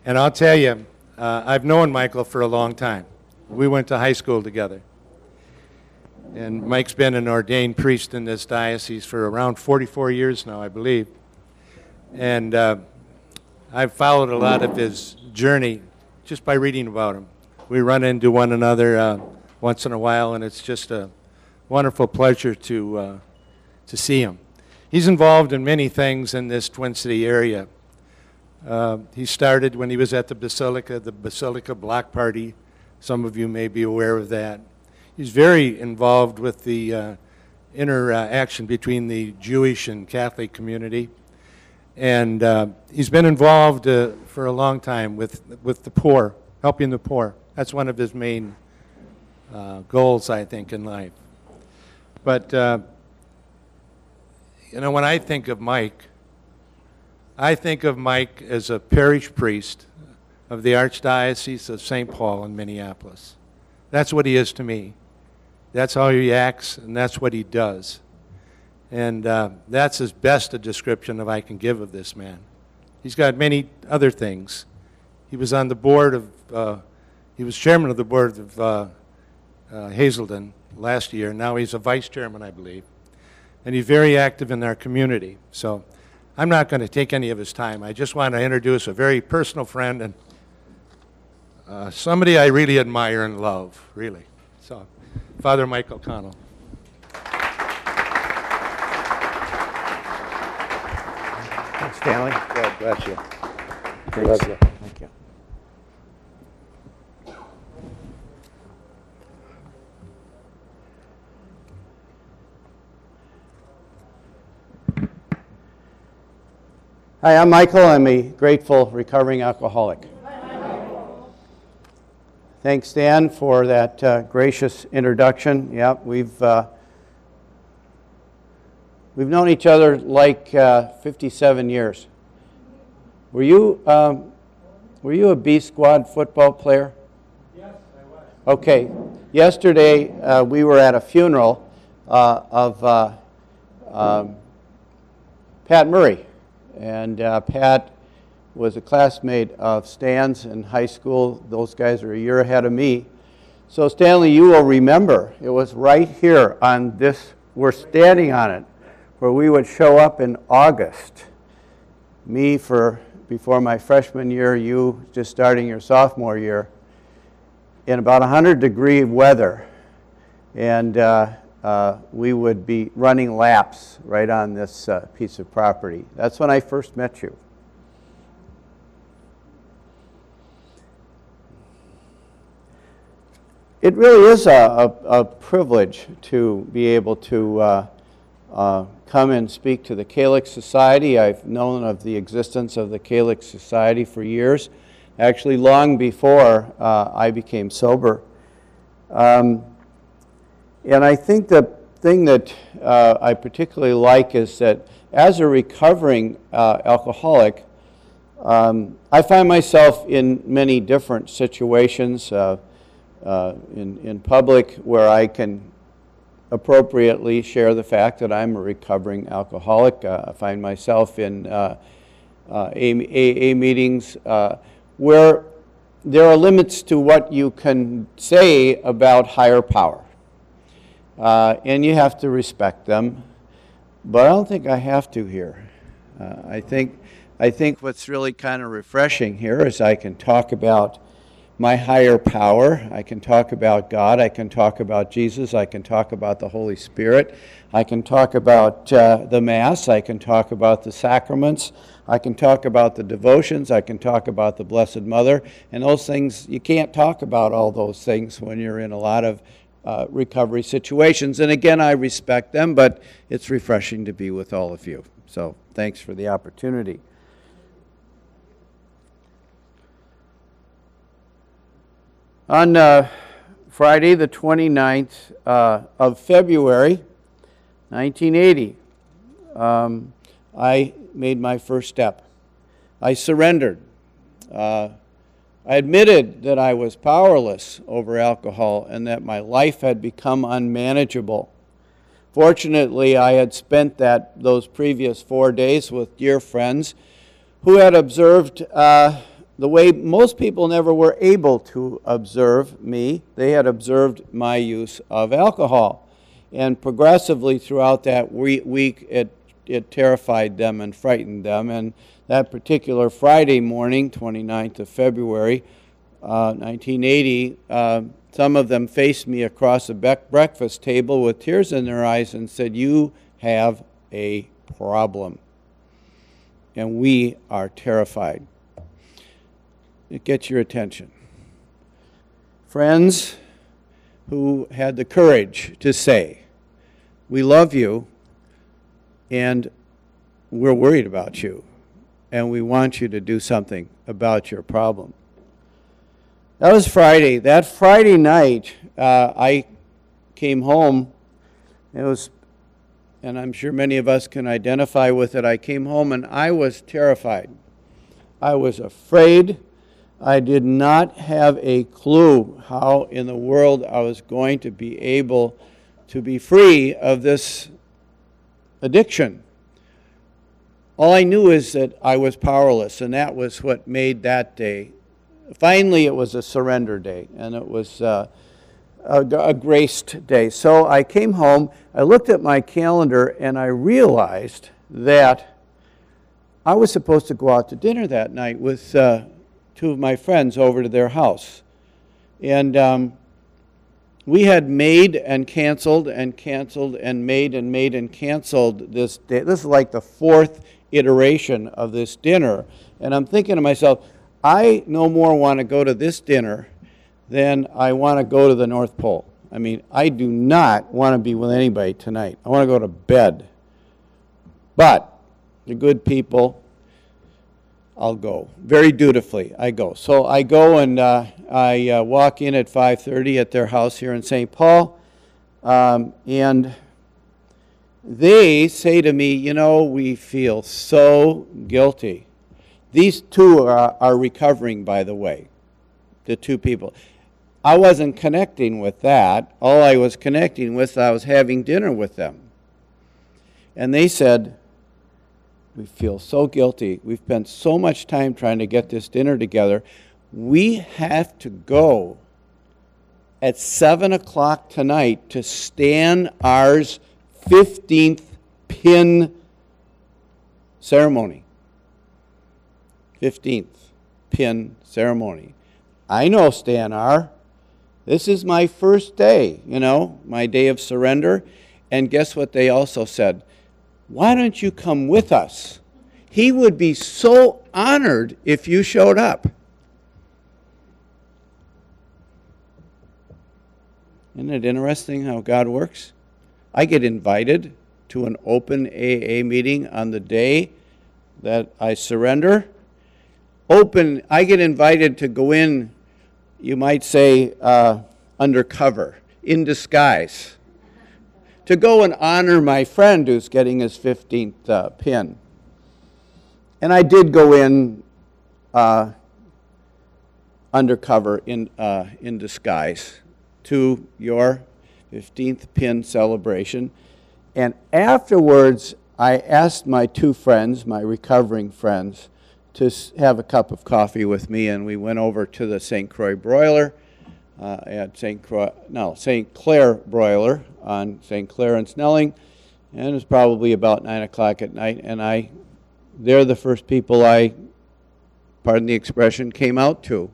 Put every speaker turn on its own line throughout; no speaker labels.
And I'll tell you, I've known Michael for a long time. We went to high school together. And Mike's been an ordained priest in this diocese for around 44 years now, I believe. And I've followed a lot of his journey just by reading about him. We run into one another once in a while, and it's just a wonderful pleasure to see him. He's involved in many things in this Twin City area. He started when he was at the Basilica Block Party. Some of you may be aware of that. He's very involved with the interaction between the Jewish and Catholic community. And he's been involved for a long time with the poor, helping the poor. That's one of his main goals, I think, in life. But, when I think of Mike as a parish priest of the Archdiocese of St. Paul in Minneapolis. That's what he is to me. That's how he acts, and that's what he does. And that's as best a description of I can give of this man. He's got many other things. He was on the board of, he was chairman of the board of Hazelden last year. Now he's a vice chairman, I believe. And he's very active in our community. So I'm not going to take any of his time. I just want to introduce a very personal friend and somebody I really admire and love, really. So, Father Mike O'Connell.
Thanks, Stanley.
God bless you.
Thanks. Thank you. Hi, I'm Michael. I'm a grateful recovering alcoholic. Thanks, Dan, for that gracious introduction. Yeah, we've known each other like 57 years. Were you a B Squad football player?
Yes, I was.
Okay. Yesterday we were at a funeral of Pat Murray, and Pat was a classmate of Stan's in high school. Those guys are a year ahead of me. So Stanley, you will remember, it was right here on this, we're standing on it, where we would show up in August. Me before my freshman year, you just starting your sophomore year, in about 100-degree weather. And we would be running laps right on this piece of property. That's when I first met you. It really is a privilege to be able to come and speak to the Calyx Society. I've known of the existence of the Calyx Society for years, actually long before I became sober. And I think the thing that I particularly like is that as a recovering alcoholic, I find myself in many different situations in public where I can appropriately share the fact that I'm a recovering alcoholic. I find myself in AA meetings where there are limits to what you can say about higher power. And you have to respect them. But I don't think I have to here. I think what's really kind of refreshing here is I can talk about my higher power. I can talk about God. I can talk about Jesus. I can talk about the Holy Spirit. I can talk about the Mass. I can talk about the sacraments. I can talk about the devotions. I can talk about the Blessed Mother. And those things, you can't talk about all those things when you're in a lot of recovery situations. And again, I respect them, but it's refreshing to be with all of you. So thanks for the opportunity. On Friday, the 29th of February, 1980, I made my first step. I surrendered. I admitted that I was powerless over alcohol and that my life had become unmanageable. Fortunately, I had spent those previous 4 days with dear friends who had observed the way most people never were able to observe me, they had observed my use of alcohol. And progressively throughout that week, it terrified them and frightened them. And that particular Friday morning, 29th of February, 1980, some of them faced me across a breakfast table with tears in their eyes and said, "You have a problem." And we are terrified. It gets your attention. Friends who had the courage to say, "We love you, and we're worried about you, and we want you to do something about your problem." That was Friday. That Friday night, I came home. It was, and I'm sure many of us can identify with it, I came home and I was terrified. I was afraid. I did not have a clue how in the world I was going to be able to be free of this addiction. All I knew is that I was powerless, and that was what made that day. Finally, it was a surrender day, and it was a graced day. So I came home, I looked at my calendar, and I realized that I was supposed to go out to dinner that night with two of my friends over to their house. And we had made and canceled and canceled and made and canceled this day. This is like the fourth iteration of this dinner. And I'm thinking to myself, I no more want to go to this dinner than I want to go to the North Pole. I mean, I do not want to be with anybody tonight. I want to go to bed. But the good people, I'll go. Very dutifully, I go. So I go and I walk in at 5:30 at their house here in St. Paul. And they say to me, "You know, we feel so guilty." These two are recovering, by the way, the two people. I wasn't connecting with that. All I was connecting with, I was having dinner with them. And they said, "We feel so guilty. We've spent so much time trying to get this dinner together. We have to go at 7 o'clock tonight to Stan R's 15th pin ceremony." 15th pin ceremony. I know Stan R. This is my first day, my day of surrender. And guess what they also said? "Why don't you come with us? He would be so honored if you showed up." Isn't it interesting how God works? I get invited to an open AA meeting on the day that I surrender. I get invited to go in, you might say, undercover, in disguise, to go and honor my friend who's getting his 15th pin. And I did go in undercover in disguise to your 15th pin celebration. And afterwards, I asked my two friends, my recovering friends, to have a cup of coffee with me, and we went over to the St. Croix Broiler at St. Clair Broiler on St. Clair and Snelling, and it was probably about 9 o'clock at night, and they're the first people I, pardon the expression, came out to.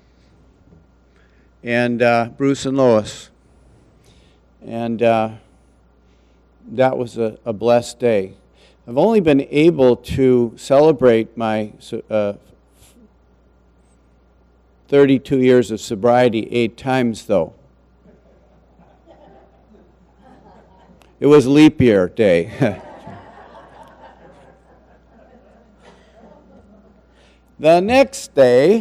And Bruce and Lois. And that was a blessed day. I've only been able to celebrate my 32 years of sobriety 8 times, though. It was leap year day. The next day,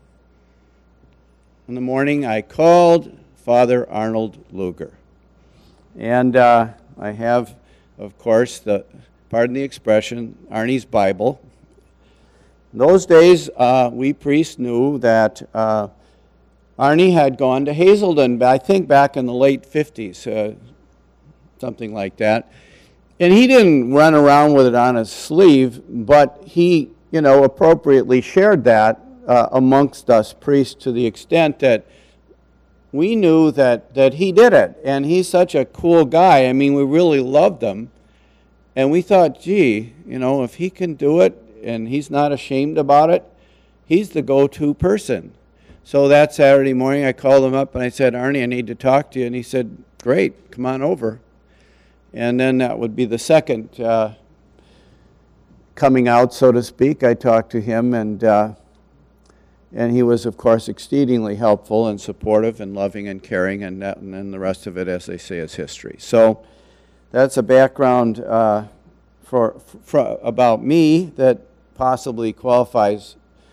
in the morning, I called Father Arnold Luger. And I have, of course, pardon the expression, Arnie's Bible. In those days, we priests knew that Arnie had gone to Hazelden, I think back in the late 50s, something like that. And he didn't run around with it on his sleeve, but he, appropriately shared that amongst us priests to the extent that we knew that he did it. And he's such a cool guy. I mean, we really loved him. And we thought, gee, you know, if he can do it and he's not ashamed about it, he's the go-to person. So that Saturday morning, I called him up and I said, Arnie, I need to talk to you. And he said, great, come on over. And then that would be the second coming out, so to speak. I talked to him, and he was, of course, exceedingly helpful and supportive and loving and caring, and then the rest of it, as they say, is history. So that's a background for about me that possibly qualifies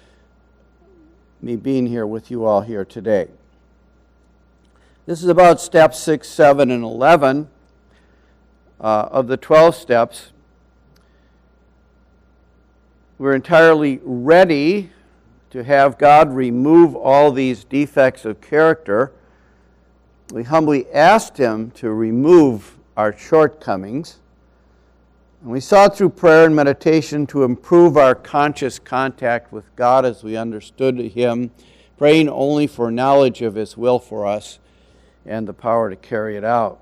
me being here with you all here today. This is about steps 6, 7, and 11 of the 12 steps. We're entirely ready to have God remove all these defects of character. We humbly asked Him to remove our shortcomings. And we sought through prayer and meditation to improve our conscious contact with God as we understood Him, praying only for knowledge of His will for us and the power to carry it out.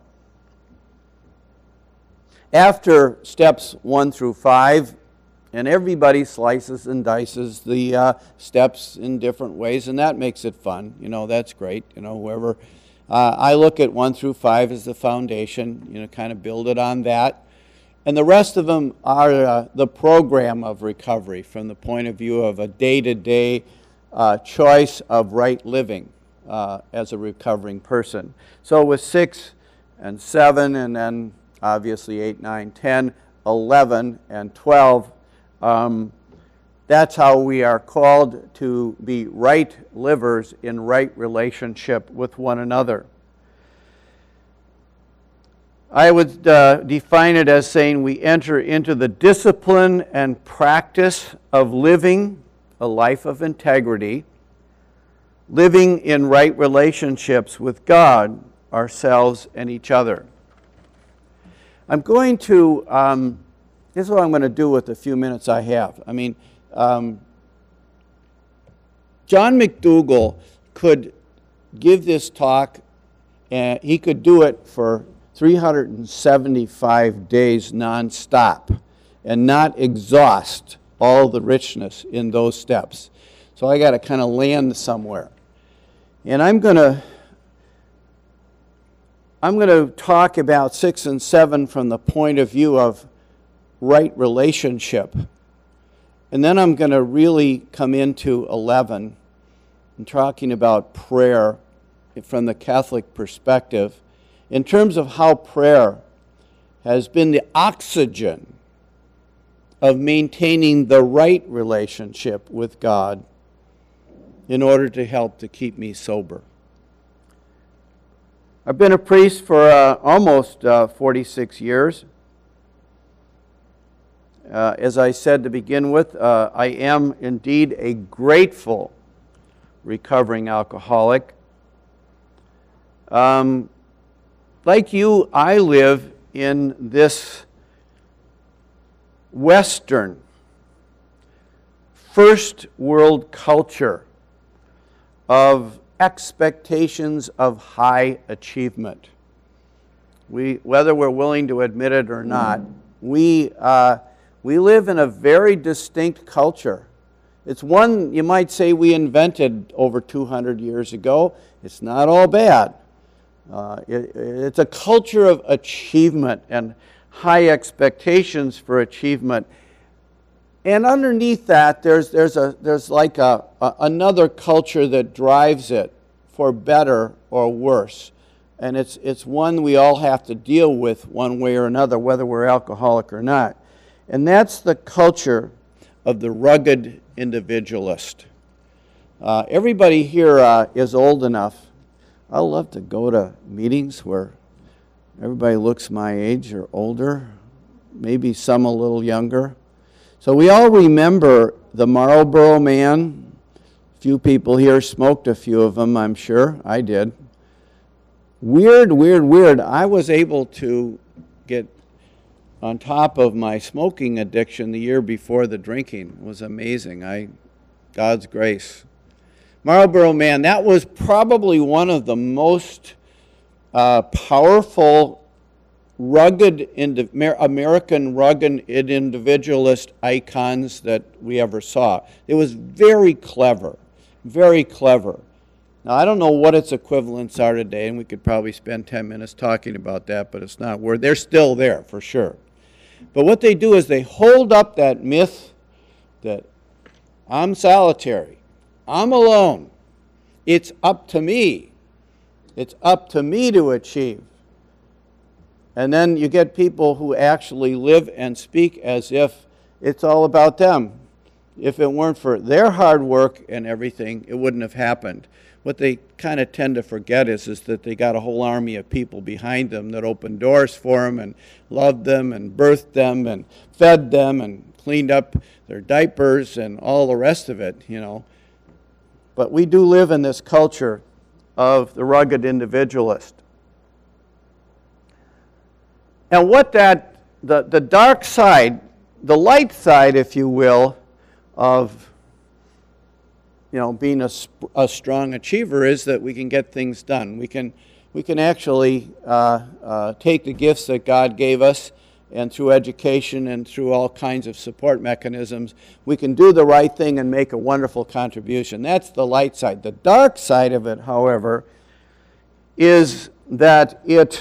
After steps 1 through 5, and everybody slices and dices the steps in different ways, and that makes it fun. You know, that's great. You know, whoever. I look at 1 through 5 as the foundation, you know, kind of build it on that. And the rest of them are the program of recovery from the point of view of a day-to-day choice of right living as a recovering person. So with 6 and 7, and then obviously 8, 9, 10, 11, and 12, that's how we are called to be right livers in right relationship with one another. I would define it as saying we enter into the discipline and practice of living a life of integrity, living in right relationships with God, ourselves, and each other. I'm going to, this is what I'm going to do with the few minutes I have. I mean, John McDougall could give this talk, and he could do it for 375 days nonstop and not exhaust all the richness in those steps. So I got to kind of land somewhere. And I'm going to talk about 6 and 7 from the point of view of right relationship. And then I'm going to really come into 11 and talking about prayer from the Catholic perspective in terms of how prayer has been the oxygen of maintaining the right relationship with God in order to help to keep me sober. I've been a priest for almost 46 years. As I said to begin with, I am indeed a grateful recovering alcoholic. Like you, I live in this Western, first world culture of expectations of high achievement. Whether we're willing to admit it or not, we live in a very distinct culture. It's one, you might say, we invented over 200 years ago. It's not all bad. It's a culture of achievement and high expectations for achievement. And underneath that, there's like another culture that drives it for better or worse. And it's one we all have to deal with one way or another, whether we're alcoholic or not. And that's the culture of the rugged individualist. Everybody here is old enough. I love to go to meetings where everybody looks my age or older, maybe some a little younger. So we all remember the Marlboro Man. A few people here smoked a few of them, I'm sure. I did. Weird. I was able to get on top of my smoking addiction the year before the drinking. It was amazing. I God's grace. Marlboro Man, that was probably one of the most powerful, rugged, American rugged individualist icons that we ever saw. It was very clever, very clever. Now, I don't know what its equivalents are today, and we could probably spend 10 minutes talking about that, but it's not worth. They're still there, for sure. But what they do is they hold up that myth that I'm solitary, I'm alone, it's up to me. It's up to me to achieve. And then you get people who actually live and speak as if it's all about them. If it weren't for their hard work and everything, it wouldn't have happened. What they kind of tend to forget is that they got a whole army of people behind them that opened doors for them and loved them and birthed them and fed them and cleaned up their diapers and all the rest of it, you know. But we do live in this culture of the rugged individualist. And what that, the dark side, the light side, if you will, of being a strong achiever is that we can get things done. We can actually take the gifts that God gave us, and through education and through all kinds of support mechanisms, we can do the right thing and make a wonderful contribution. That's the light side. The dark side of it, however, is that it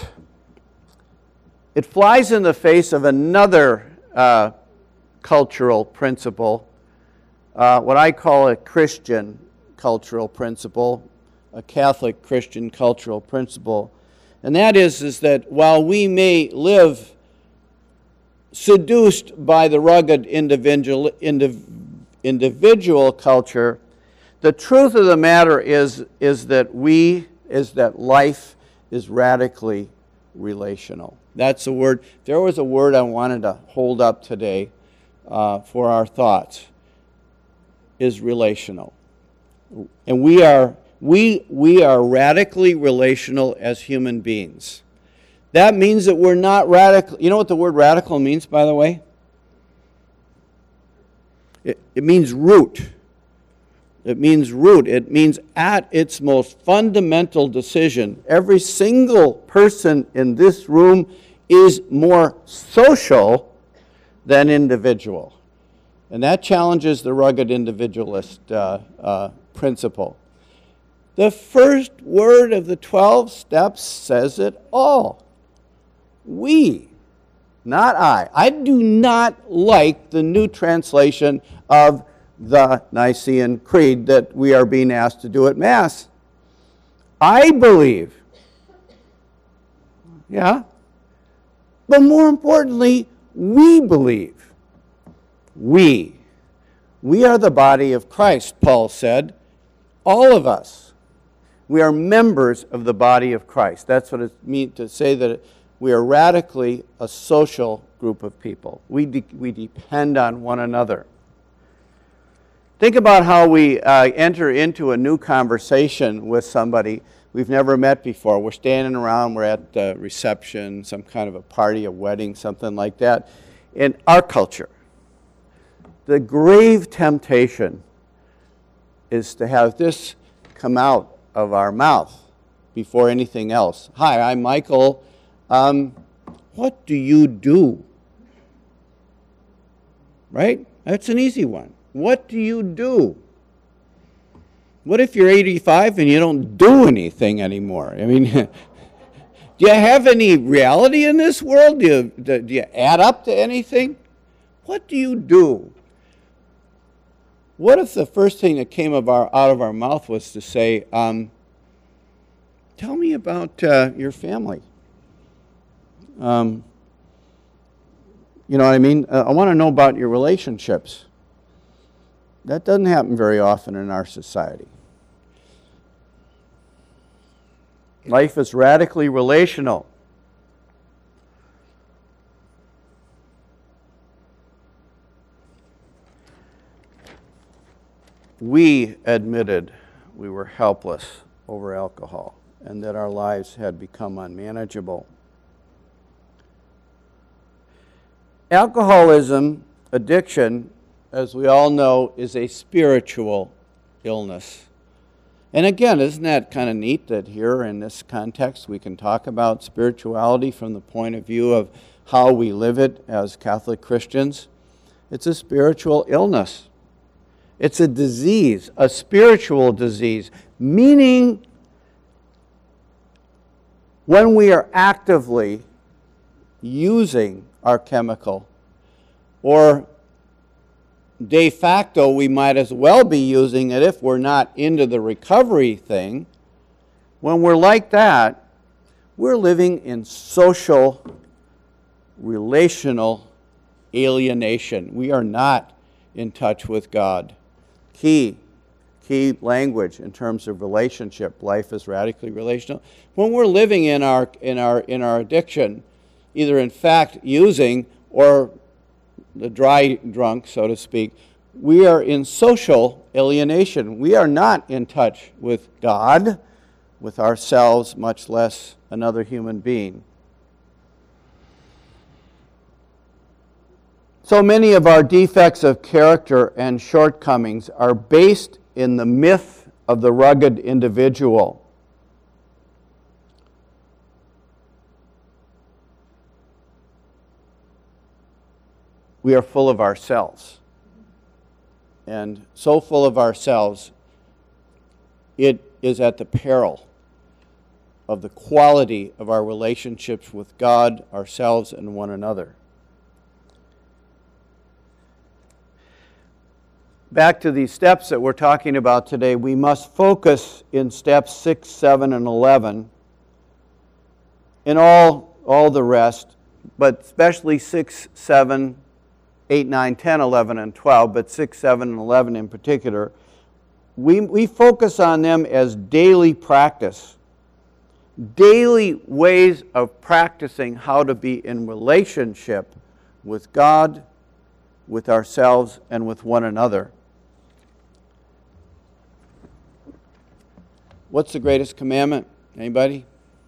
flies in the face of another cultural principle, what I call a Christian cultural principle, a Catholic Christian cultural principle. And that is that while we may live seduced by the rugged individual culture, the truth of the matter is that life is radically relational. That's the word. If there was a word I wanted to hold up today for our thoughts, is relational. And we are radically relational as human beings. That means that we're not radical. You know what the word radical means, by the way? It means root. It means root. It means at its most fundamental decision. Every single person in this room is more social than individual. And that challenges the rugged individualist principle. The first word of the 12 steps says it all. We, not I. I do not like the new translation of the Nicene Creed that we are being asked to do at Mass. I believe. Yeah. But more importantly, we believe. We are the body of Christ, Paul said. All of us. We are members of the body of Christ. That's what it means to say that we are radically a social group of people. We depend on one another. Think about how we enter into a new conversation with somebody we've never met before. We're standing around, we're at a reception, some kind of a party, a wedding, something like that. In our culture, the grave temptation is to have this come out of our mouth before anything else. Hi, I'm Michael. What do you do? Right? That's an easy one. What do you do? What if you're 85 and you don't do anything anymore? I mean, do you have any reality in this world? Do you add up to anything? What do you do? What if the first thing that came out of our mouth was to say, tell me about your family? You know what I mean? I want to know about your relationships. That doesn't happen very often in our society. Life is radically relational. We admitted we were helpless over alcohol and that our lives had become unmanageable. Alcoholism, addiction, as we all know, is a spiritual illness. And again, isn't that kind of neat that here in this context we can talk about spirituality from the point of view of how we live it as Catholic Christians? It's a spiritual illness. It's a disease, a spiritual disease, meaning when we are actively using our chemical, or de facto we might as well be using it if we're not into the recovery thing. When we're like that, we're living in social, relational alienation. We are not in touch with God. Key language in terms of relationship. Life is radically relational. When we're living in our addiction, either in fact using or the dry drunk, so to speak, we are in social alienation. We are not in touch with God, with ourselves, much less another human being. So many of our defects of character and shortcomings are based in the myth of the rugged individual. We are full of ourselves. And so full of ourselves, it is at the peril of the quality of our relationships with God, ourselves, and one another. Back to these steps that we're talking about today, we must focus in steps 6, 7, and 11, and all the rest, but especially 6, 7, 8, 9, 10, 11, and 12, but 6, 7, and 11 in particular. We focus on them as daily practice, daily ways of practicing how to be in relationship with God, with ourselves, and with one another. What's the greatest commandment? Anybody?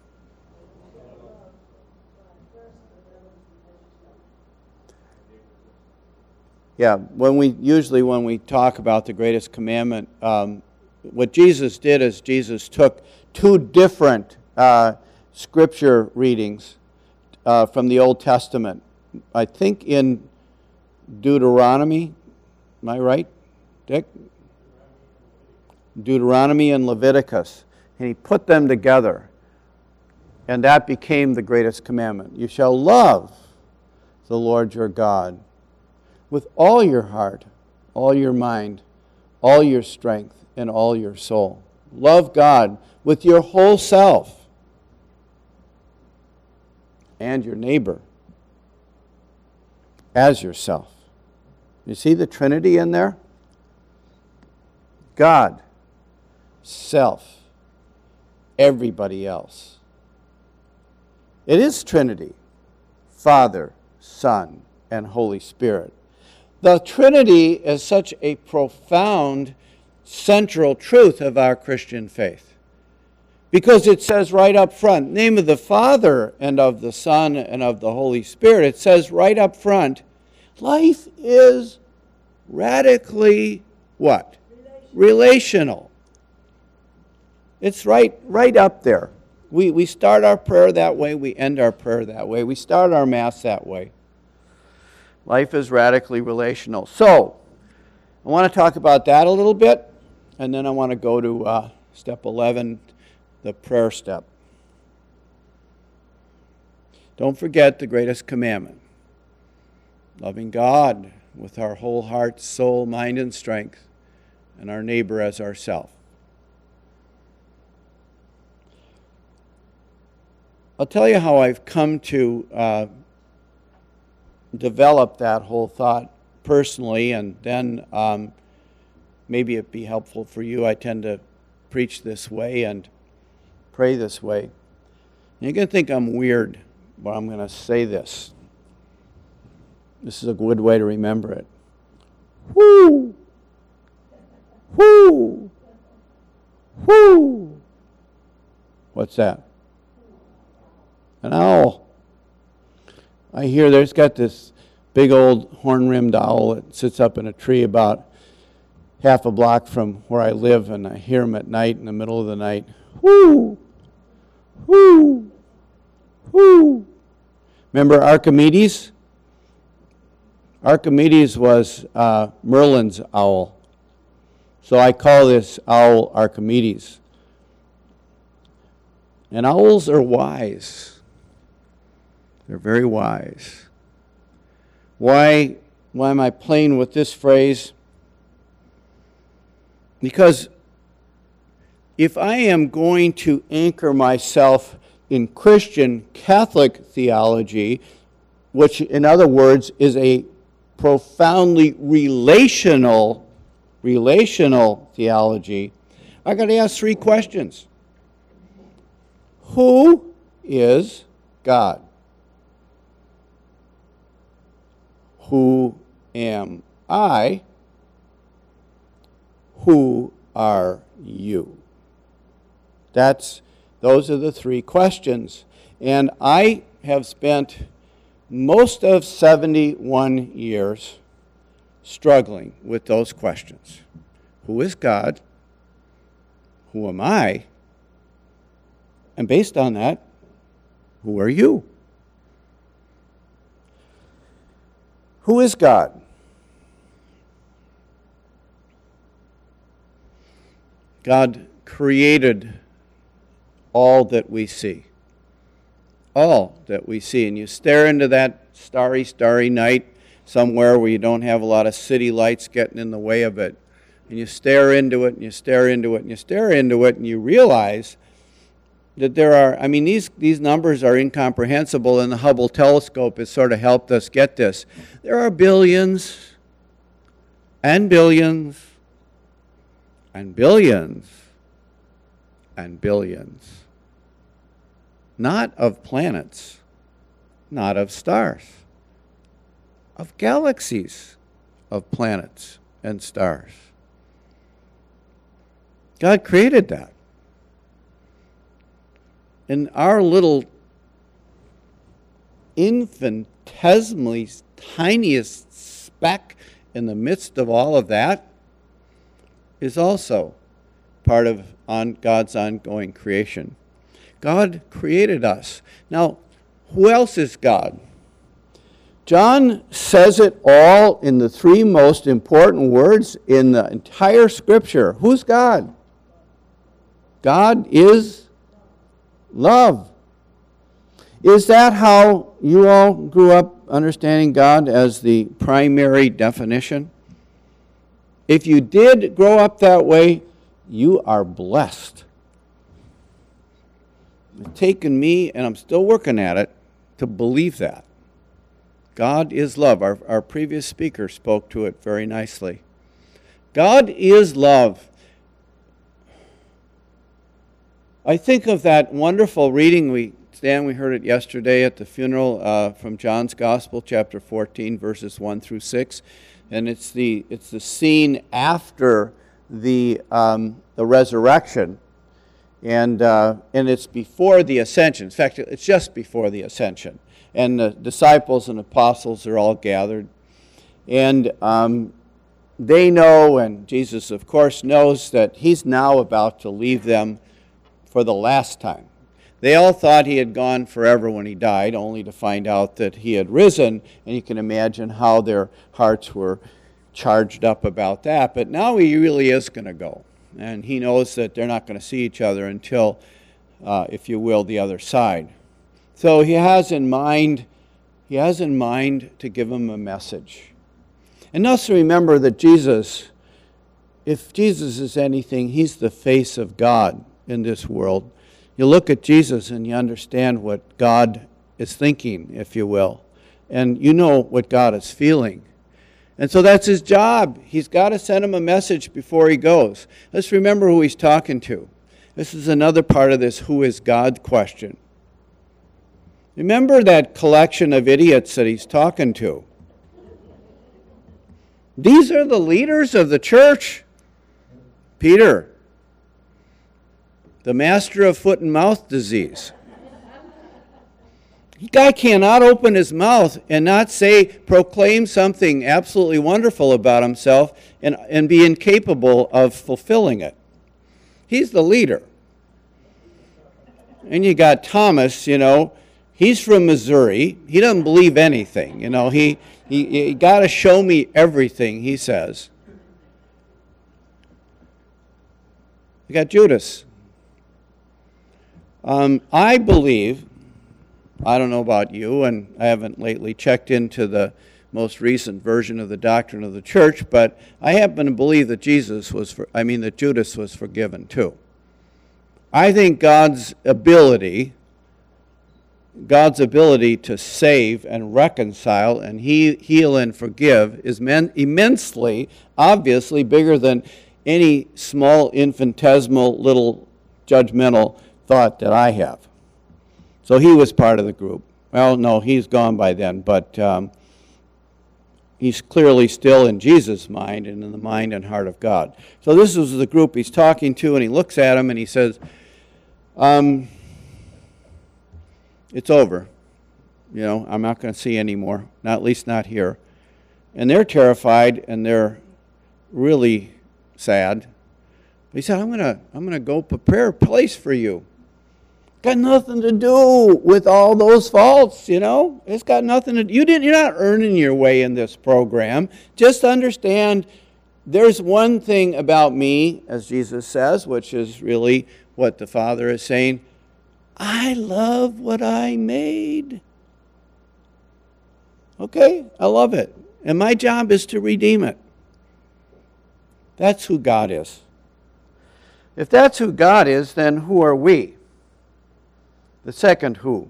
Yeah, when we talk about the greatest commandment, what Jesus did is Jesus took two different scripture readings from the Old Testament. I think in Deuteronomy, am I right, Dick? Deuteronomy and Leviticus, and he put them together, and that became the greatest commandment. You shall love the Lord your God with all your heart, all your mind, all your strength, and all your soul. Love God with your whole self and your neighbor as yourself. You see the Trinity in there? God, self, everybody else. It is Trinity, Father, Son, and Holy Spirit. The Trinity is such a profound central truth of our Christian faith, because it says right up front, name of the Father and of the Son and of the Holy Spirit. It says right up front, life is radically what? Relational. It's right up there. We start our prayer that way, we end our prayer that way, we start our Mass that way. Life is radically relational. So, I want to talk about that a little bit, and then I want to go to step 11, the prayer step. Don't forget the greatest commandment. Loving God with our whole heart, soul, mind, and strength, and our neighbor as ourself. I'll tell you how I've come to develop that whole thought personally, and then maybe it'd be helpful for you. I tend to preach this way and pray this way. And you're going to think I'm weird, but I'm going to say this. This is a good way to remember it. Whoo! Whoo! Whoo! What's that? An owl. I hear there's got this big old horn-rimmed owl that sits up in a tree about half a block from where I live, and I hear him at night in the middle of the night. Whoo! Whoo! Whoo! Remember Archimedes? Archimedes was Merlin's owl. So I call this owl Archimedes. And owls are wise. They're very wise. Why am I playing with this phrase? Because if I am going to anchor myself in Christian Catholic theology, which in other words is a profoundly relational theology, I got to ask 3 questions. Who is God? Who am I? Who are you? Those are the 3 questions. And I have spent most of 71 years struggling with those questions. Who is God? Who am I? And based on that, who are you? Who is God? God created all that we see. All that we see. And you stare into that starry night somewhere where you don't have a lot of city lights getting in the way of it. And you stare into it, and you stare into it, and you stare into it, and you realize that there are, these numbers are incomprehensible, and the Hubble telescope has sort of helped us get this. There are billions and billions and billions and billions. Not of planets, not of stars, of galaxies of planets and stars. God created that. And our little infinitesimally tiniest speck in the midst of all of that is also part of God's ongoing creation. God created us. Now, who else is God? John says it all in the 3 most important words in the entire Scripture. Who's God? God is love. Is that how you all grew up understanding God as the primary definition? If you did grow up that way, you are blessed. It's taken me, and I'm still working at it, to believe that. God is love. Our previous speaker spoke to it very nicely. God is love. I think of that wonderful reading we heard it yesterday at the funeral from John's Gospel, chapter 14, verses 1 through 6, and it's the scene after the resurrection, and it's before the ascension. In fact, it's just before the ascension, and the disciples and apostles are all gathered, and they know, and Jesus, of course, knows that he's now about to leave them for the last time. They all thought he had gone forever when he died, only to find out that he had risen, and you can imagine how their hearts were charged up about that. But now he really is going to go, and he knows that they're not going to see each other until, if you will, the other side. So he has in mind to give them a message. And also remember that if Jesus is anything, he's the face of God in this world. You look at Jesus and you understand what God is thinking, if you will. And you know what God is feeling. And so that's his job. He's got to send him a message before he goes. Let's remember who he's talking to. This is another part of this who is God question. Remember that collection of idiots that he's talking to. These are the leaders of the church. Peter, the master of foot and mouth disease. Guy cannot open his mouth and not proclaim something absolutely wonderful about himself and be incapable of fulfilling it. He's the leader. And you got Thomas, he's from Missouri. He doesn't believe anything. He got to show me everything, he says. You got Judas. I believe, I don't know about you, and I haven't lately checked into the most recent version of the doctrine of the church, but I happen to believe that Judas was forgiven too. I think God's ability to save and reconcile and heal and forgive is immensely, obviously, bigger than any small, infinitesimal, little judgmental thought that I have. So he was part of the group. Well, no, he's gone by then, but he's clearly still in Jesus' mind and in the mind and heart of God. So this is the group he's talking to, and he looks at him and he says, it's over. I'm not going to see anymore, at least not here. And they're terrified and they're really sad. He said, I'm going to go prepare a place for you. Got nothing to do with all those faults, It's got nothing to you're not earning your way in this program. Just understand there's one thing about me, as Jesus says, which is really what the Father is saying. I love what I made. Okay? I love it. And my job is to redeem it. That's who God is. If that's who God is, then who are we? The second who.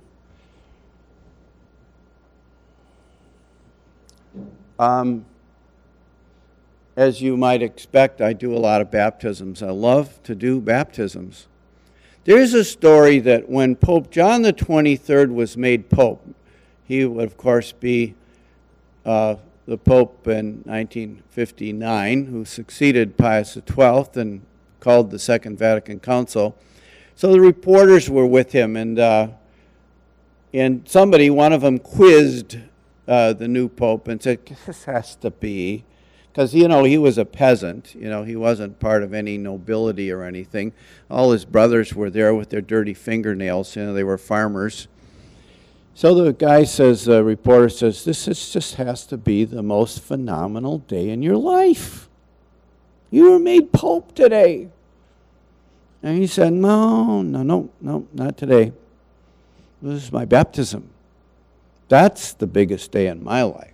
As you might expect, I do a lot of baptisms. I love to do baptisms. There's a story that when Pope John the 23rd was made Pope, he would, of course, be the Pope in 1959, who succeeded Pius XII and called the Second Vatican Council. So the reporters were with him, and somebody, one of them, quizzed the new Pope and said, this has to be, because, he was a peasant. He wasn't part of any nobility or anything. All his brothers were there with their dirty fingernails. They were farmers. So the guy says, the reporter says, this just has to be the most phenomenal day in your life. You were made Pope today. And he said, no, not today. This is my baptism. That's the biggest day in my life.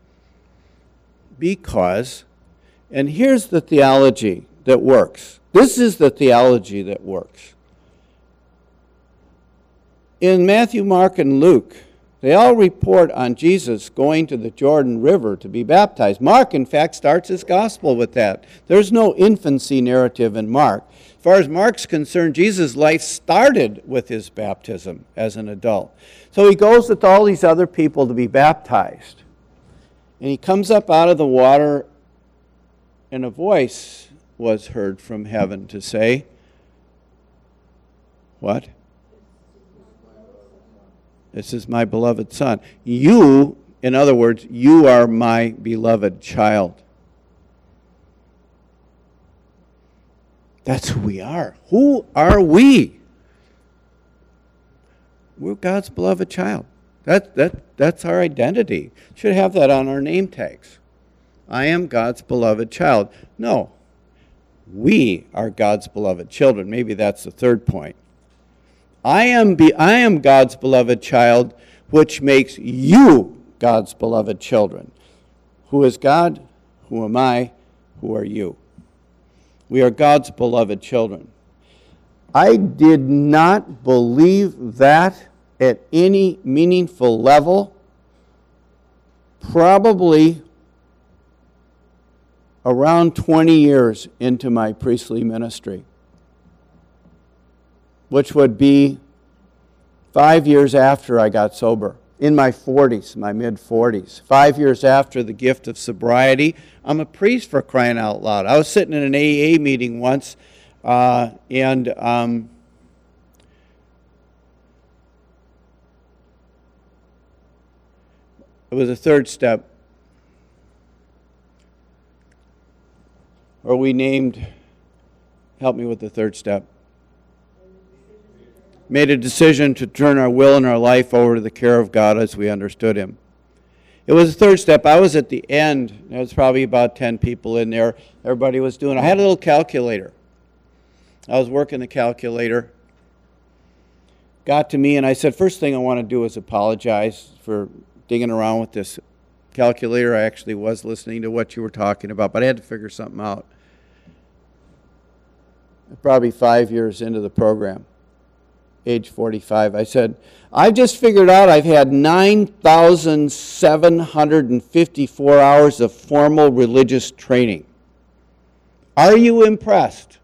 Because, and here's the theology that works. This is the theology that works. In Matthew, Mark, and Luke, they all report on Jesus going to the Jordan River to be baptized. Mark, in fact, starts his gospel with that. There's no infancy narrative in Mark. As far as Mark's concerned, Jesus' life started with his baptism as an adult. So he goes with all these other people to be baptized. And he comes up out of the water, and a voice was heard from heaven to say, what? This is my beloved Son. You, in other words, you are my beloved child. That's who we are. Who are we? We're God's beloved child. That's our identity. Should have that on our name tags. I am God's beloved child. No, we are God's beloved children. Maybe that's the third point. I am God's beloved child, which makes you God's beloved children. Who is God? Who am I? Who are you? We are God's beloved children. I did not believe that at any meaningful level, probably around 20 years into my priestly ministry, which would be 5 years after I got sober, in my 40s, my mid-40s. 5 years after the gift of sobriety. I'm a priest, for crying out loud. I was sitting in an AA meeting once, and was a third step. Or we named, help me with the third step. Made a decision to turn our will and our life over to the care of God as we understood Him. It was the third step. I was at the end. There was probably about 10 people in there. Everybody was doing. I had a little calculator. I was working the calculator. Got to me, and I said, first thing I want to do is apologize for digging around with this calculator. I actually was listening to what you were talking about, but I had to figure something out. Probably 5 years into the program, age 45, I said, I've just figured out I've had 9,754 hours of formal religious training. Are you impressed?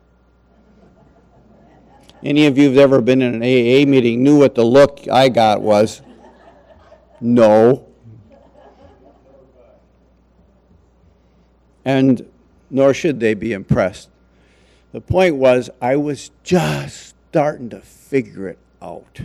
Any of you who've ever been in an AA meeting knew what the look I got was. No. And nor should they be impressed. The point was, I was just starting to figure it out.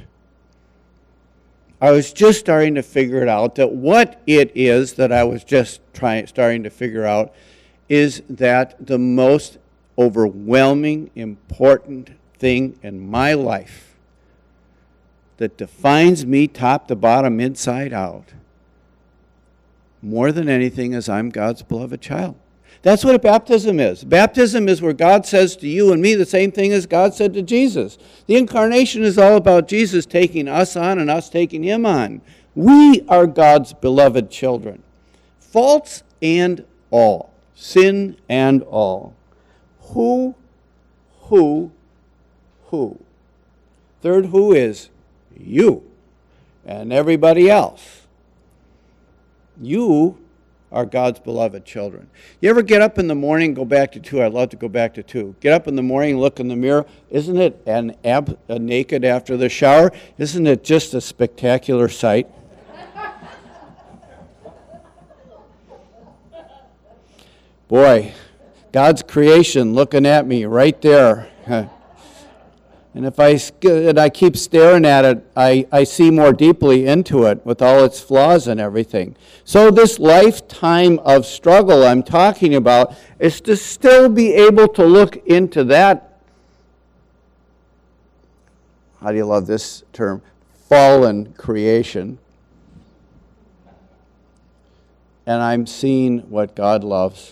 I was just starting to figure it out that what it is that I was just starting to figure out is that the most overwhelming, important thing in my life that defines me top to bottom, inside out, more than anything is I'm God's beloved child. That's what a baptism is. Baptism is where God says to you and me the same thing as God said to Jesus. The incarnation is all about Jesus taking us on and us taking Him on. We are God's beloved children. Faults and all. Sin and all. Who? Third who is you and everybody else. You are God's beloved children. You ever get up in the morning, go back to 2, I'd love to go back to 2. Get up in the morning, look in the mirror. Isn't it naked after the shower? Isn't it just a spectacular sight? Boy, God's creation looking at me right there. And if I keep staring at it, I see more deeply into it with all its flaws and everything. So this lifetime of struggle I'm talking about is to still be able to look into that, how do you love this term, fallen creation. And I'm seeing what God loves.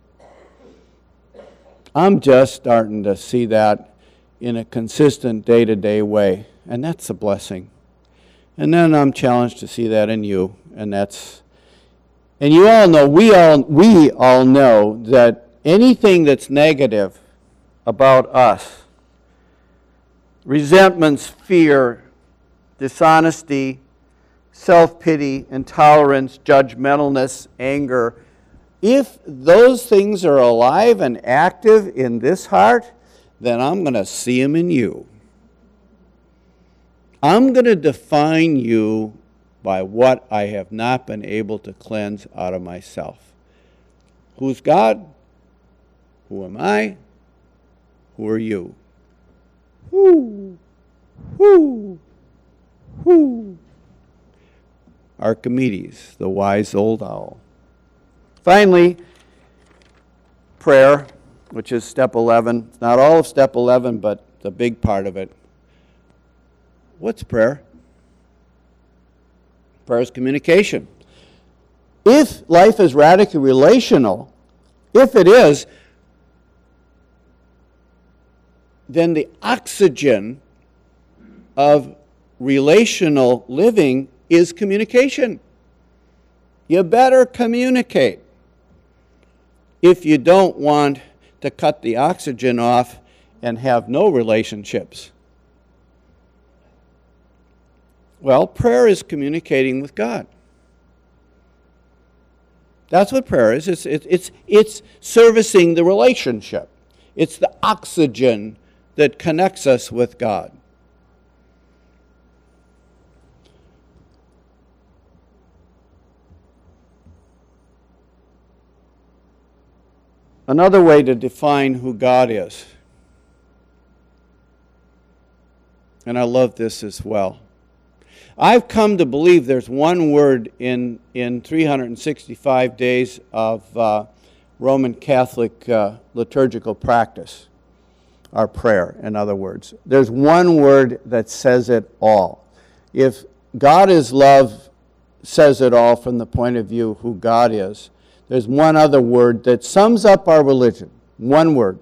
I'm just starting to see that in a consistent day-to-day way, and that's a blessing. And then I'm challenged to see that in you, and you all know, we all know that anything that's negative about us, resentments, fear, dishonesty, self-pity, intolerance, judgmentalness, anger, if those things are alive and active in this heart, then I'm going to see them in you. I'm going to define you by what I have not been able to cleanse out of myself. Who's God? Who am I? Who are you? Who? Archimedes, the wise old owl. Finally, prayer, which is step 11. It's not all of step 11, but the big part of it. What's prayer? Prayer is communication. If life is radically relational, if it is, then the oxygen of relational living is communication. You better communicate if you don't want to cut the oxygen off and have no relationships. Well, prayer is communicating with God. That's what prayer is. It's servicing the relationship. It's the oxygen that connects us with God. Another way to define who God is, and I love this as well. I've come to believe there's one word in 365 days of Roman Catholic liturgical practice, our prayer, in other words. There's one word that says it all. If God is love says it all from the point of view who God is, there's one other word that sums up our religion. One word.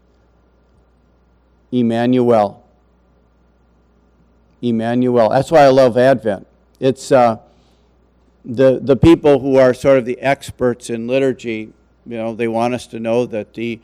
Emmanuel. Emmanuel. That's why I love Advent. It's the people who are sort of the experts in liturgy, they want us to know that the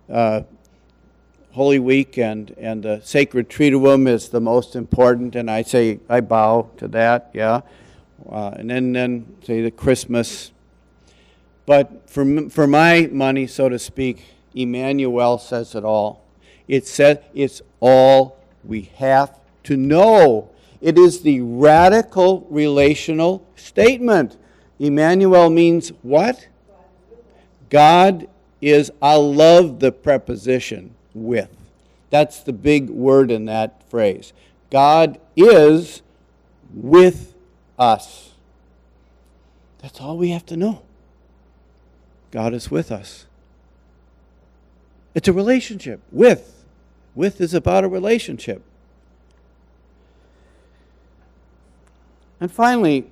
Holy Week and the Sacred Triduum is the most important, and I say, I bow to that, yeah. And then say the Christmas. But for my money, so to speak, Emmanuel says it all. It says it's all we have to know. It is the radical relational statement. Emmanuel means what? God is, I love the preposition with. That's the big word in that phrase. God is with us. That's all we have to know. God is with us. It's a relationship. With. With is about a relationship. And finally,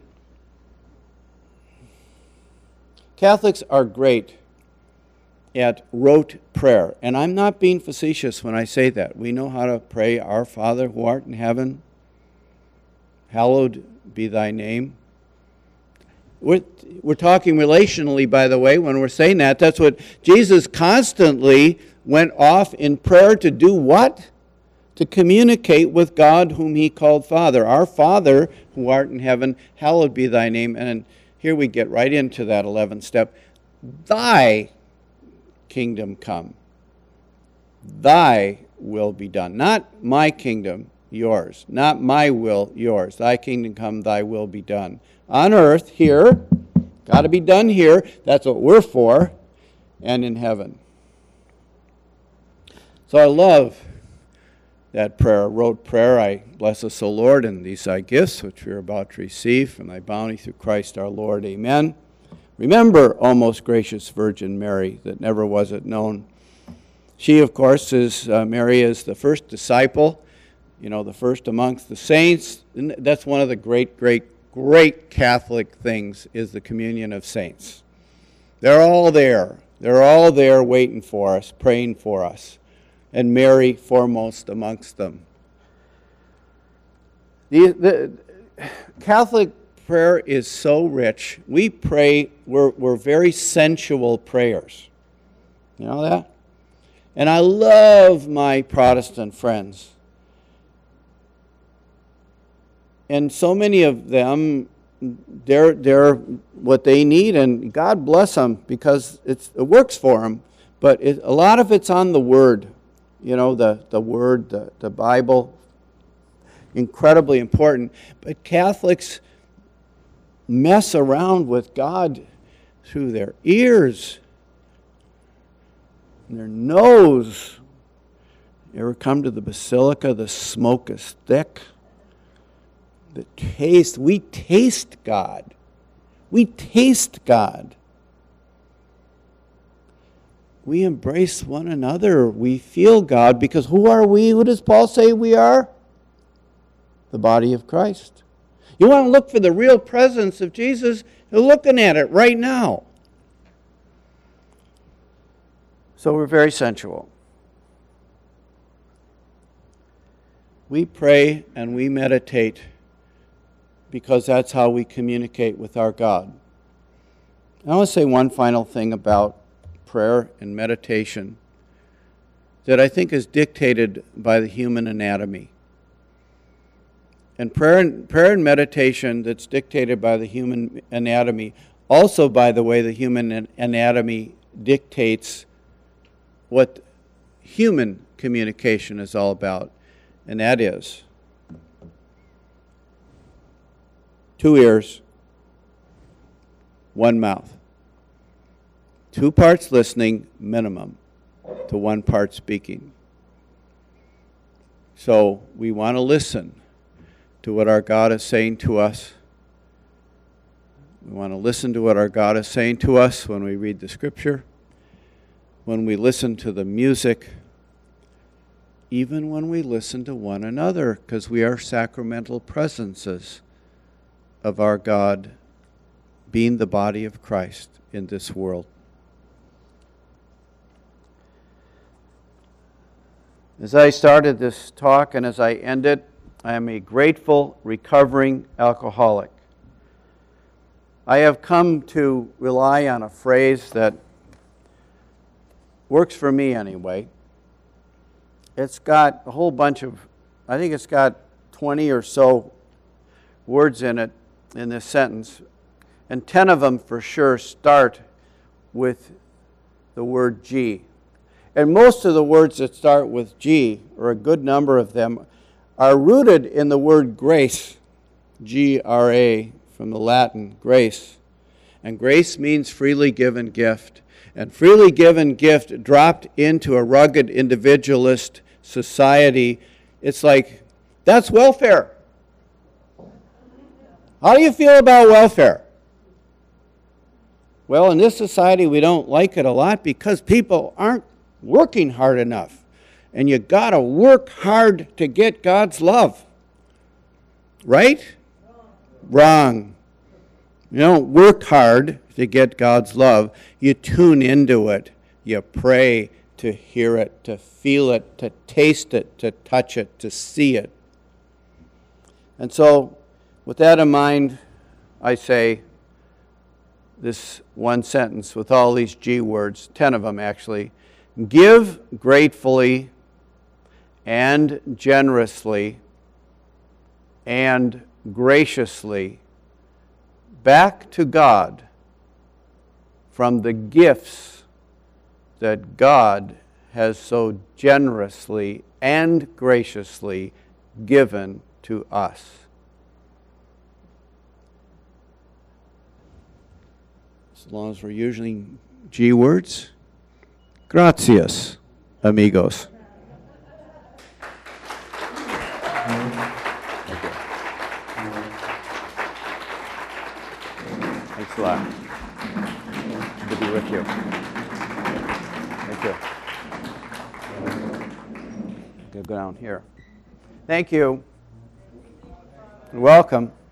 Catholics are great at rote prayer. And I'm not being facetious when I say that. We know how to pray, Our Father who art in heaven, hallowed be thy name. We're talking relationally, by the way, when we're saying that. That's what Jesus constantly went off in prayer to do what? To communicate with God whom he called Father. Our Father who art in heaven, hallowed be thy name. And here we get right into that 11th step. Thy kingdom come. Thy will be done. Not my kingdom, yours. Not my will, yours. Thy kingdom come, thy will be done. On earth, here, got to be done here. That's what we're for. And in heaven. So I love that prayer, rote prayer. I bless us, O Lord, and these thy gifts, which we are about to receive from thy bounty through Christ our Lord. Amen. Remember, O most gracious Virgin Mary, that never was it known. She, of course, Mary is the first disciple, the first amongst the saints. And that's one of the great Catholic things is the communion of saints. They're all there. They're all there waiting for us, praying for us. And Mary foremost amongst them. The Catholic prayer is so rich. We pray, we're very sensual prayers. You know that? And I love my Protestant friends. And so many of them, they're what they need, and God bless them because it works for them. But a lot of it's on the Word. The Word, the Bible, incredibly important. But Catholics mess around with God through their ears and their nose. You ever come to the Basilica? The smoke is thick. We taste God. We taste God. We embrace one another. We feel God because who are we? Who does Paul say we are? The body of Christ. You want to look for the real presence of Jesus? You're looking at it right now. So we're very sensual. We pray and we meditate because that's how we communicate with our God. And I want to say one final thing about prayer and meditation that I think is dictated by the human anatomy. And prayer and meditation that's dictated by the human anatomy, also, by the way, the human anatomy dictates what human communication is all about, and that is 2 ears, 1 mouth. 2 parts listening, minimum, to 1 part speaking. So we want to listen to what our God is saying to us. We want to listen to what our God is saying to us when we read the Scripture, when we listen to the music, even when we listen to one another, because we are sacramental presences of our God being the body of Christ in this world. As I started this talk and as I end it, I am a grateful, recovering alcoholic. I have come to rely on a phrase that works for me anyway. It's got a whole bunch of, I think it's got 20 or so words in it, in this sentence, and 10 of them for sure start with the word G. And most of the words that start with G, or a good number of them, are rooted in the word grace, G-R-A, from the Latin, grace. And grace means freely given gift. And freely given gift dropped into a rugged individualist society, it's like, that's welfare. How do you feel about welfare? Well, in this society, we don't like it a lot because people aren't working hard enough. And you got to work hard to get God's love. Right? Wrong. You don't work hard to get God's love. You tune into it. You pray to hear it, to feel it, to taste it, to touch it, to see it. And so, with that in mind, I say this one sentence with all these G words, 10 of them actually. Give gratefully and generously and graciously back to God from the gifts that God has so generously and graciously given to us. As long as we're using G words, gracias, amigos. Thanks a lot. Good to be with you. Thank you. Go down here. Thank you. You're welcome.